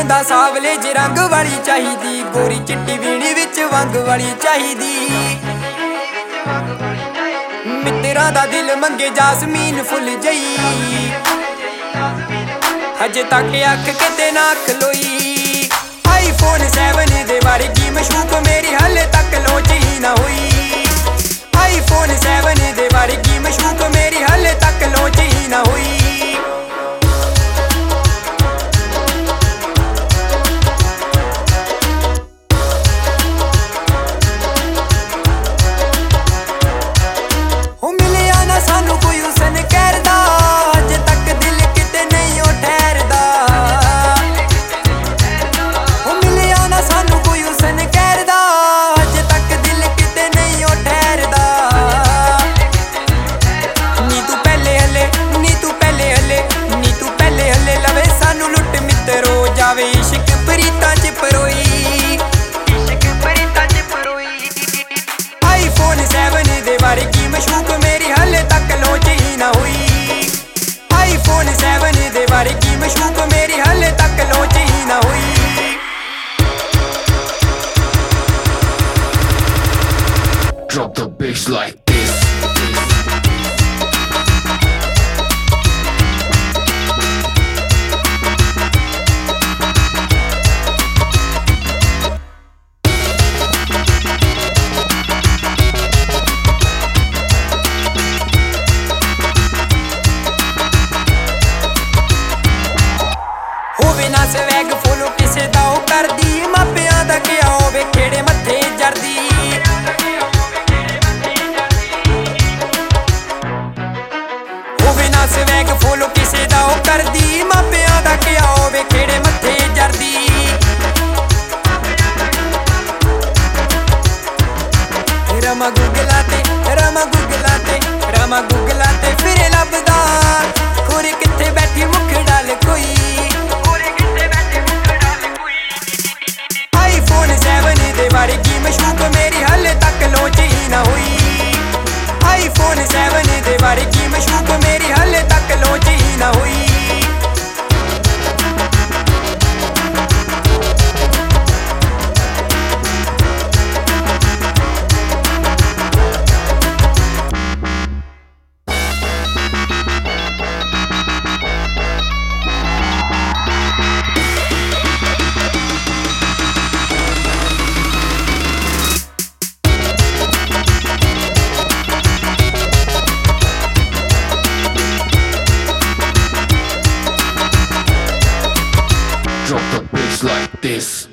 ਕਹਿੰਦਾ ਸਾਵਲੇ ਜੇ ਰੰਗ ਵਾਲੀ ਚਾਹੀਦੀ, ਗੋਰੀ ਚਿੱਟੀ ਵੀਣੀ ਵਿੱਚ ਵੰਗ ਵਾਲੀ ਚਾਹੀਦੀ। ਮਿੱਤਰਾਂ ਦਾ ਦਿਲ ਮੰਗੇ ਜਾਸਮੀਨ ਫੁੱਲ ਜਈ, ਹਜੇ ਤੱਕ ਅੱਖ ਕਿਤੇ ਨਾ ਖਲੋਈ। ਆਈਫੋਨ 7 ਦੇ ਵਰਗੀ ਮਸ਼ੂਕ ਮੇਰੀ ਹਲੇ ਤੱਕ ਲੋਚ ਹੀ ਨਾ ਹੋਈ। ਆਈਫੋਨ 7 ਦੇ ਵਰਗੀ ਮਸ਼ੂਕ ਮੇਰੀ ਹਲੇ ਤੱਕ ਲੋਚ ਹੀ ਨਾ ਹੋਈ। ਸਾਨੂੰ ਕੋਈ ਹੁਸਨ ਕਰਦਾ, ਅਜੇ ਤੱਕ ਦਿਲ ਕਿਤੇ ਨਹੀਂ ਉਹ ਠਹਿਰਦਾ। ਉਹ ਮਿਲਿਆ ਨਾ ਸਾਨੂੰ ਕੋਈ ਹੁਸਨ ਕਰਦਾ, ਅਜੇ ਤੱਕ ਦਿਲ ਕਿਤੇ ਨਹੀਂ ਉਹ ਠਹਿਰਦਾ। ਨੀ ਤੂੰ ਪਹਿਲੇ ਹਲੇ, ਨੀ ਤੂੰ ਪਹਿਲੇ ਹਲੇ, ਨੀ ਤੂੰ ਪਹਿਲੇ ਹਲੇ ਲਵੇ ਸਾਨੂੰ ਲੁੱਟ ਮਿੱਤਰੋ ਜਾਵੇ ਇਸ਼ਕ ਪ੍ਰੀਤਾਂ ਚ ਪਰੋਈ। ਇਸ਼ਕ ਪ੍ਰੀਤਾਂ ਚ ਪਰੋਈ। ਆਈਫੋਨ 7 ਦੇ ਵਰਗੀ ਮਸ਼ੂਕ ਮੇਰੀ ਹਲੇ ਤੱਕ ਲੋਚ ਹੀ ਨਾ ਹੋਈ। ਆਈਫੋਨ 7 ਦੇ ਵਰਗੀ ਮਸ਼ੂਕ ਮੇਰੀ ਹਲੇ ਤੱਕ ਲੋਚ ਹੀ ਨਾ ਹੋਈ। Drop the bass like this. ਹੋਵੇ ਨਾ ਸਵੈਗ ਫੋਲੋ ਕਿਸੇ ਦਾ ਉਹ ਕਰਦੀ, ਮਾਪਿਆਂ ਦਾ ਕਿਹਾ ਹੋਵੇ ਖੇੜੇ ਮੱਥੇ ਜਰਦੀ। ਹੋਵੇ ਨਾ ਸਵੈਗ ਫੋਲੋ ਕਿਸੇ ਦਾ ਉਹ ਕਰਦੀ, ਮਾਪਿਆਂ ਦਾ ਕਿਹਾ ਹੋਵੇ ਖੇੜੇ ਮੱਥੇ ਜਰਦੀ। ਰਮਾ ਗੂਗਲਾਂ ਤੇ, ਰਮਾ ਗੂਗਲਾਂ ਤੇ, ਰਮਾ ਗੂਗਲਾਂ ਤੇ ਫਿਰੇ ਲੱਭਦਾ, ਖੋਰੇ ਕਿੱਥੇ ਬੈਠੀ ਮੁੱਖ ਡਾਲ ਕੋਈ। ਆਈਫੋਨ 7 ਦੇ ਵਰਗੀ ਮਸ਼ੂਕ ਮੇਰੀ ਹਲੇ ਤੱਕ ਲੋਚ ਹੀ ਨਾ ਹੋਈ। ਆਈਫੋਨ 7 ਦੇ ਵਰਗੀ ਮਸ਼ੂਕ ਮੇਰੀ ਹਲੇ ਤੱਕ ਲੋਚ ਹੀ ਨਾ ਹੋਈ। Drop the bass like this.